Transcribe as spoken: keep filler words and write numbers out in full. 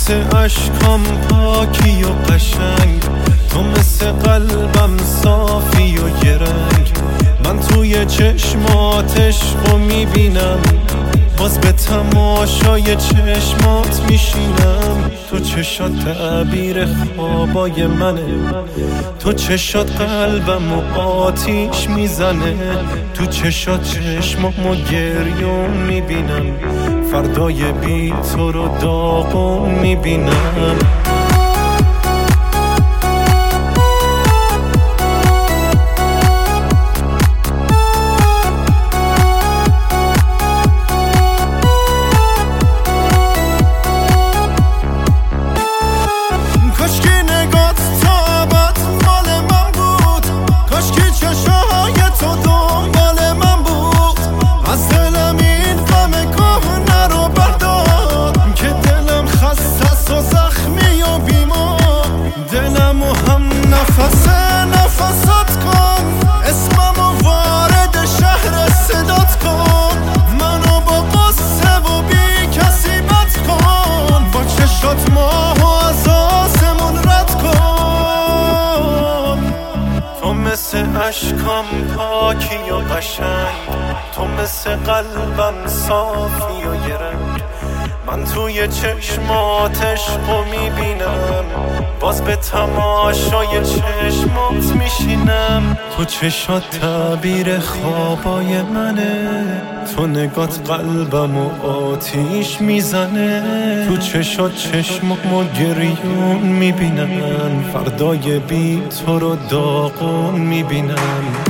مثل عشقام پاکی و قشنگ، تو مثل قلبم صافی و یه رنگ. من توی چشمات عشقو میبینم، باز به تماشای چشمات میشینم. تو چشات تعبیر خوابای منه، تو چشات قلبم و آتیش میزنه. تو چشات چشمامو گریون میبینم، فردای بی تو رو داغون میبینم. مثل عشقام پاکی و قشنگ، تو مثل قلبم صافی و یه رنگ. من توی چشمات عشقو میبینم، باز به تماشای چشمات میشینم. تو چشات تعبیر خوابای منه، تو نگات قلبم و آتیش میزنه. تو چشات چشمامو گریون میبینن، فردای بی تو رو داغون میبینم.